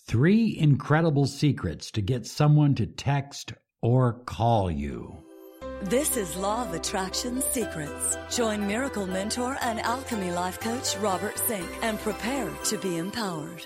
3 incredible secrets to get someone to text or call you. This is Law of Attraction Secrets. Join Miracle Mentor and Alchemy Life Coach Robert Zink and prepare to be empowered.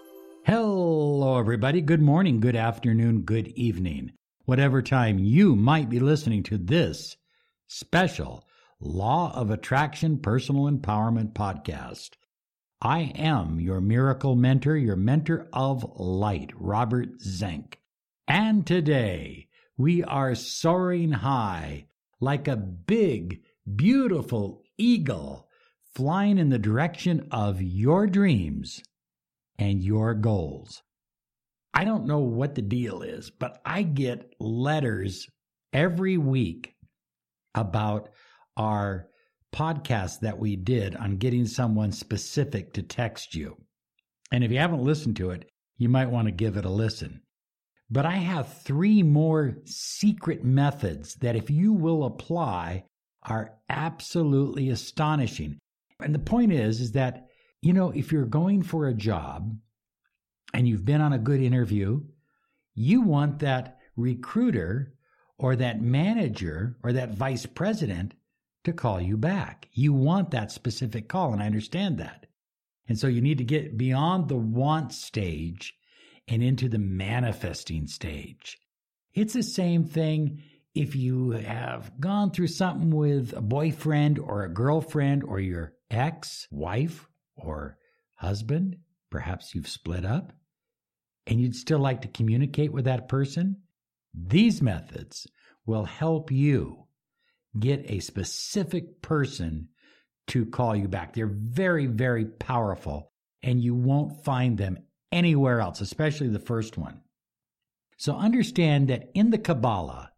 Hello, everybody. Good morning, good afternoon, good evening. Whatever time you might be listening to this special Law of Attraction Personal Empowerment podcast. I am your miracle mentor, your mentor of light, Robert Zink. And today we are soaring high like a big, beautiful eagle flying in the direction of your dreams and your goals. I don't know what the deal is, but I get letters every week about our podcast that we did on getting someone specific to text you. And if you haven't listened to it, you might want to give it a listen. But I have 3 more secret methods that if you will apply are absolutely astonishing. And the point is that, if you're going for a job and you've been on a good interview, you want that recruiter or that manager or that vice president to call you back. You want that specific call, and I understand that. And so you need to get beyond the want stage and into the manifesting stage. It's the same thing if you have gone through something with a boyfriend or a girlfriend or your ex-wife or husband. Perhaps you've split up and you'd still like to communicate with that person. These methods will help you get a specific person to call you back. They're very, very powerful, and you won't find them anywhere else, especially the first one. So understand that in the Kabbalah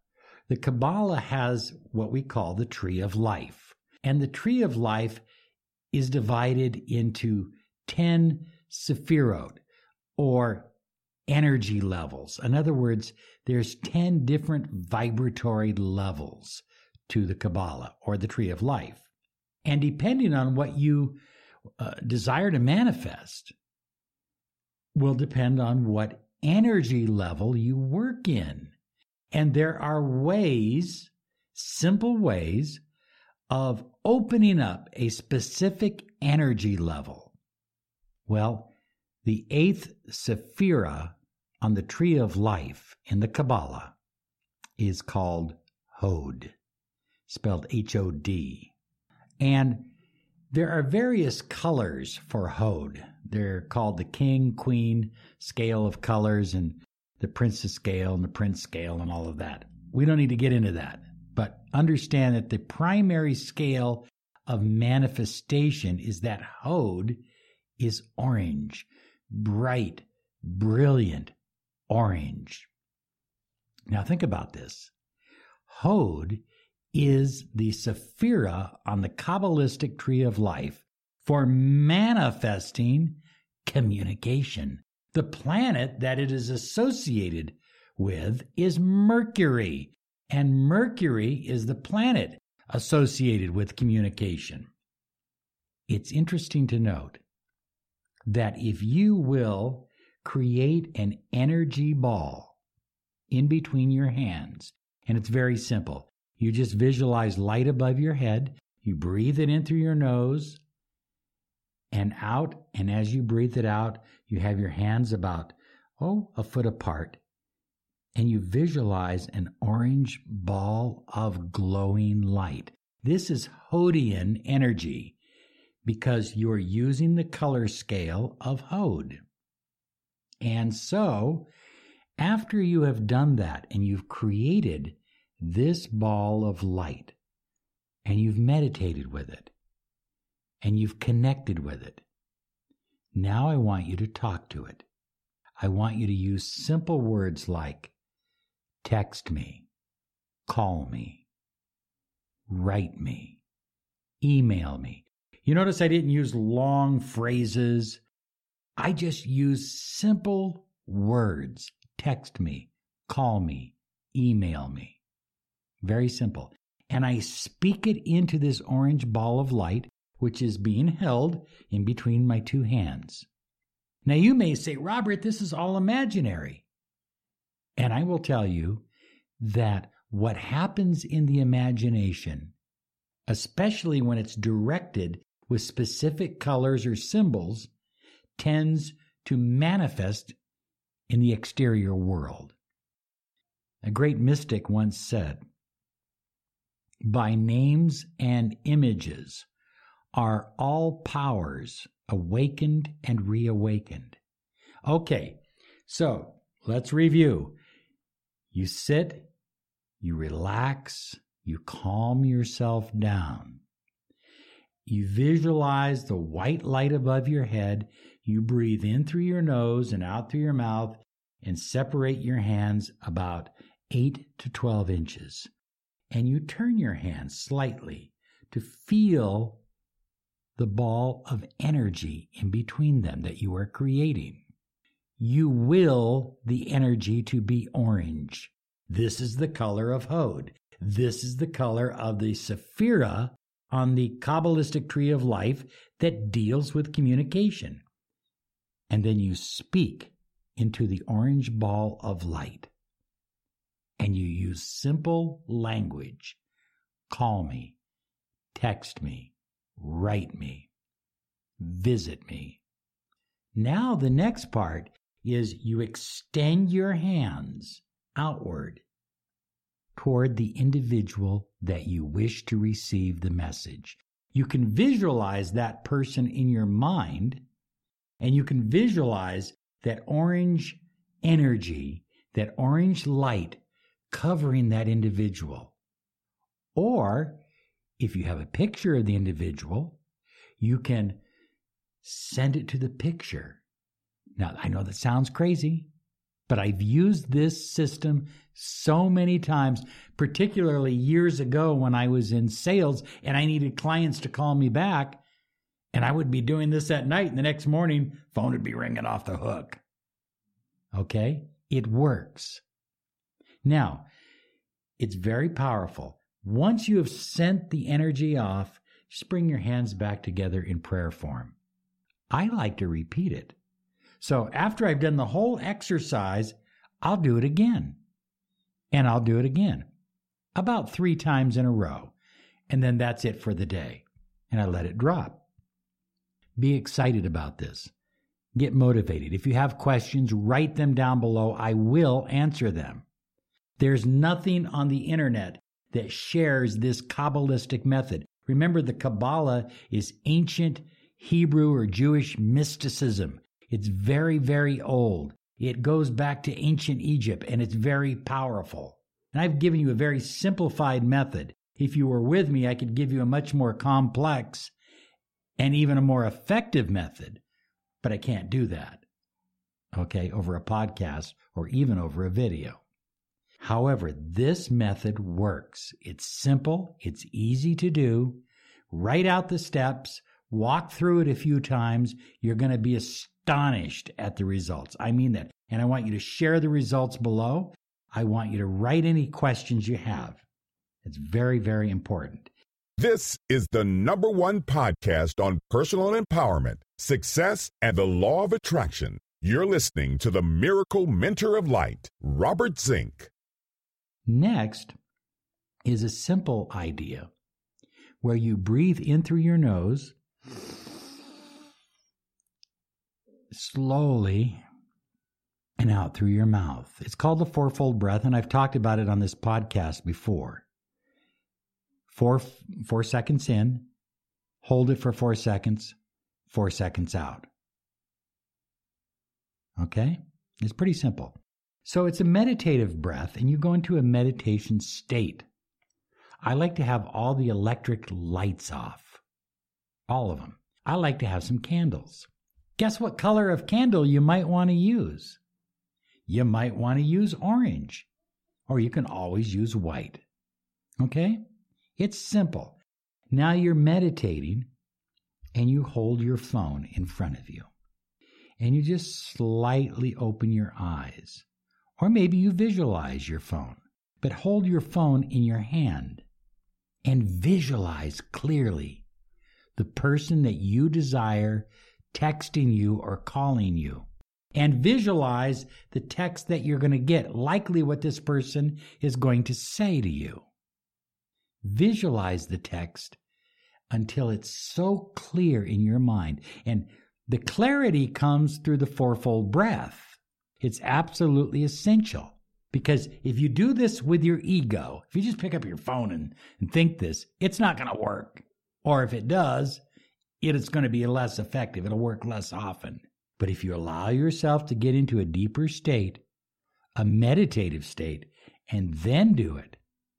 has what we call the Tree of Life. And the Tree of Life is divided into 10 sephirot, or energy levels. In other words, there's 10 different vibratory levels to the Kabbalah, or the Tree of Life. And depending on what you desire to manifest will depend on what energy level you work in. And there are ways, simple ways, of opening up a specific energy level. Well, the 8th sephira on the Tree of Life in the Kabbalah is called Hod, spelled H-O-D. And there are various colors for Hod. They're called the king, queen scale of colors, and the princess scale and the prince scale and all of that. We don't need to get into that, but understand that the primary scale of manifestation is that Hod is orange, bright, brilliant orange. Now think about this. Hod is the sephira on the Kabbalistic Tree of Life for manifesting communication. The planet that it is associated with is Mercury, and Mercury is the planet associated with communication. It's interesting to note that if you will create an energy ball in between your hands, and it's very simple. You just visualize light above your head. You breathe it in through your nose and out. And as you breathe it out, you have your hands about, a foot apart. And you visualize an orange ball of glowing light. This is Hodian energy because you're using the color scale of Hod. And so, after you have done that and you've created this ball of light, and you've meditated with it, and you've connected with it, now I want you to talk to it. I want you to use simple words like text me, call me, write me, email me. You notice I didn't use long phrases. I just used simple words. Text me, call me, email me. Very simple. And I speak it into this orange ball of light, which is being held in between my 2 hands. Now you may say, Robert, this is all imaginary. And I will tell you that what happens in the imagination, especially when it's directed with specific colors or symbols, tends to manifest in the exterior world. A great mystic once said, by names and images are all powers awakened and reawakened. Okay, so let's review. You sit, you relax, you calm yourself down. You visualize the white light above your head. You breathe in through your nose and out through your mouth and separate your hands about 8 to 12 inches. And you turn your hands slightly to feel the ball of energy in between them that you are creating. You will the energy to be orange. This is the color of Hod. This is the color of the Sephira on the Kabbalistic tree of life that deals with communication. And then you speak into the orange ball of light. And you use simple language. Call me, text me, write me, visit me. Now the next part is you extend your hands outward toward the individual that you wish to receive the message. You can visualize that person in your mind, and you can visualize that orange energy, that orange light covering that individual. Or, if you have a picture of the individual, you can send it to the picture. Now, I know that sounds crazy, but I've used this system so many times, particularly years ago when I was in sales and I needed clients to call me back, and I would be doing this at night, and the next morning, phone would be ringing off the hook. Okay? It works. Now, it's very powerful. Once you have sent the energy off, just bring your hands back together in prayer form. I like to repeat it. So after I've done the whole exercise, I'll do it again. And I'll do it again. About 3 times in a row. And then that's it for the day. And I let it drop. Be excited about this. Get motivated. If you have questions, write them down below. I will answer them. There's nothing on the internet that shares this Kabbalistic method. Remember, the Kabbalah is ancient Hebrew or Jewish mysticism. It's very, very old. It goes back to ancient Egypt, and it's very powerful. And I've given you a very simplified method. If you were with me, I could give you a much more complex and even a more effective method, but I can't do that, okay, over a podcast or even over a video. However, this method works. It's simple. It's easy to do. Write out the steps. Walk through it a few times. You're going to be astonished at the results. I mean that. And I want you to share the results below. I want you to write any questions you have. It's very, very important. This is the #1 podcast on personal empowerment, success, and the law of attraction. You're listening to the Miracle Mentor of Light, Robert Zink. Next is a simple idea where you breathe in through your nose slowly and out through your mouth. It's called the fourfold breath, and I've talked about it on this podcast before. 4 seconds in, hold it for 4 seconds, 4 seconds out. Okay? It's pretty simple. So it's a meditative breath, and you go into a meditation state. I like to have all the electric lights off. All of them. I like to have some candles. Guess what color of candle you might want to use? You might want to use orange, or you can always use white. Okay? It's simple. Now you're meditating, and you hold your phone in front of you, and you just slightly open your eyes. Or maybe you visualize your phone, but hold your phone in your hand and visualize clearly the person that you desire texting you or calling you. And visualize the text that you're going to get, likely what this person is going to say to you. Visualize the text until it's so clear in your mind. And the clarity comes through the fourfold breath. It's absolutely essential. Because if you do this with your ego, if you just pick up your phone and think this, it's not going to work. Or if it does, it is going to be less effective. It'll work less often. But if you allow yourself to get into a deeper state, a meditative state, and then do it,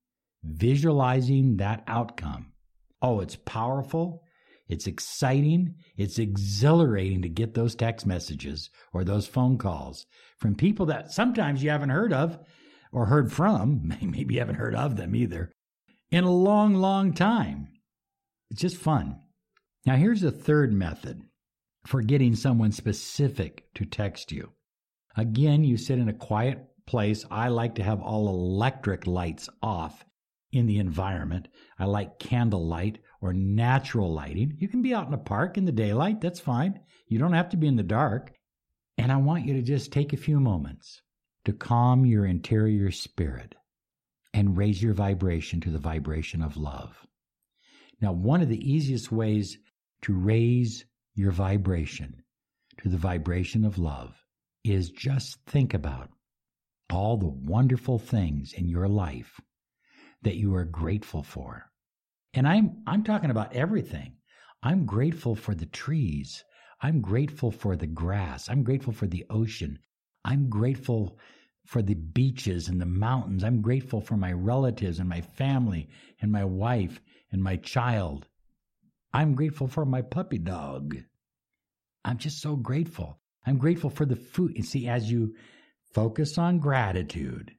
visualizing that outcome, oh, it's powerful, it's exciting, it's exhilarating to get those text messages or those phone calls from people that sometimes you haven't heard of or heard from, maybe you haven't heard of them either, in a long, long time. It's just fun. Now, here's a third method for getting someone specific to text you. Again, you sit in a quiet place. I like to have all electric lights off in the environment. I like candlelight or natural lighting. You can be out in a park in the daylight. That's fine. You don't have to be in the dark. And I want you to just take a few moments to calm your interior spirit and raise your vibration to the vibration of love. Now, one of the easiest ways to raise your vibration to the vibration of love is just think about all the wonderful things in your life that you are grateful for. And I'm talking about everything. I'm grateful for the trees. I'm grateful for the grass. I'm grateful for the ocean. I'm grateful for the beaches and the mountains. I'm grateful for my relatives and my family and my wife and my child. I'm grateful for my puppy dog. I'm just so grateful. I'm grateful for the food. And see, as you focus on gratitude,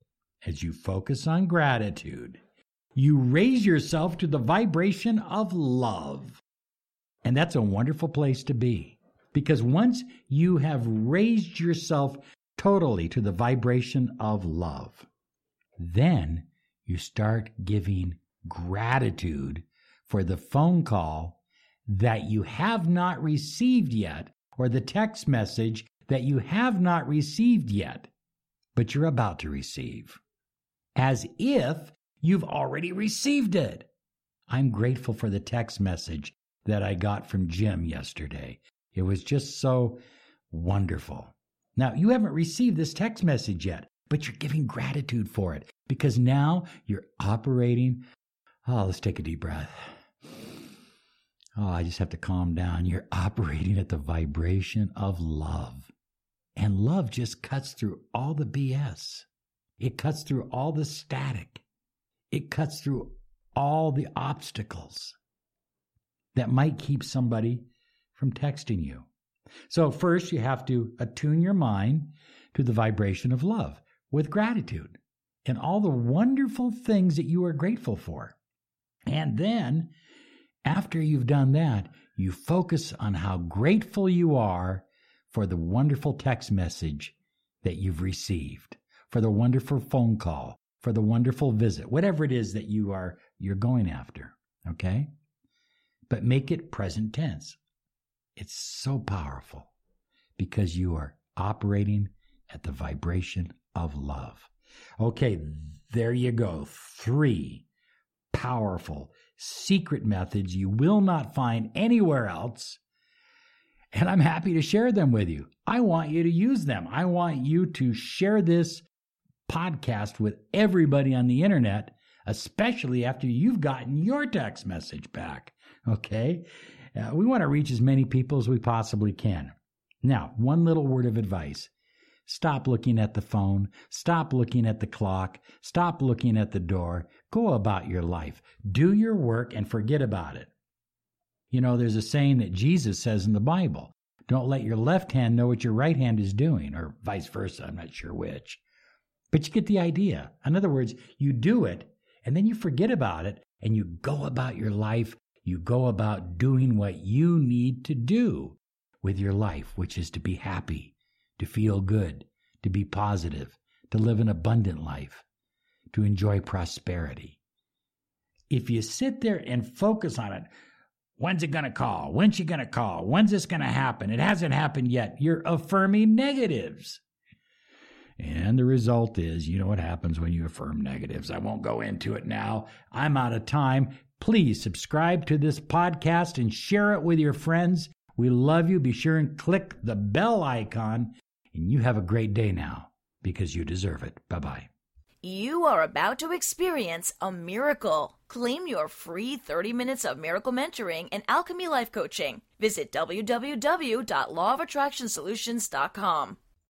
you raise yourself to the vibration of love. And that's a wonderful place to be. Because once you have raised yourself totally to the vibration of love, then you start giving gratitude for the phone call that you have not received yet, or the text message that you have not received yet, but you're about to receive, as if you've already received it. I'm grateful for the text message that I got from Jim yesterday. It was just so wonderful. Now, you haven't received this text message yet, but you're giving gratitude for it, because now you're operating. Oh, let's take a deep breath. Oh, I just have to calm down. You're operating at the vibration of love. And love just cuts through all the BS. It cuts through all the static. It cuts through all the obstacles that might keep somebody from texting you. So first, you have to attune your mind to the vibration of love with gratitude and all the wonderful things that you are grateful for. And then, after you've done that, you focus on how grateful you are for the wonderful text message that you've received, for the wonderful phone call, for the wonderful visit, whatever it is that you're going after, okay? But make it present tense. It's so powerful because you are operating at the vibration of love. Okay, there you go. 3 powerful secret methods you will not find anywhere else. And I'm happy to share them with you. I want you to use them. I want you to share this podcast with everybody on the internet, especially after you've gotten your text message back. Okay? We want to reach as many people as we possibly can. Now, one little word of advice. Stop looking at the phone. Stop looking at the clock. Stop looking at the door. Go about your life. Do your work and forget about it. You know, there's a saying that Jesus says in the Bible, don't let your left hand know what your right hand is doing, or vice versa. I'm not sure which. But you get the idea. In other words, you do it, and then you forget about it, and you go about your life. You go about doing what you need to do with your life, which is to be happy, to feel good, to be positive, to live an abundant life, to enjoy prosperity. If you sit there and focus on it, When's it going to call? When's she going to call? When's this going to happen? It hasn't happened yet. You're affirming negatives. And the result is, you know what happens when you affirm negatives. I won't go into it now. I'm out of time. Please subscribe to this podcast and share it with your friends. We love you. Be sure and click the bell icon. And you have a great day now because you deserve it. Bye-bye. You are about to experience a miracle. Claim your free 30 minutes of miracle mentoring and Alchemy Life Coaching. Visit www.lawofattractionsolutions.com.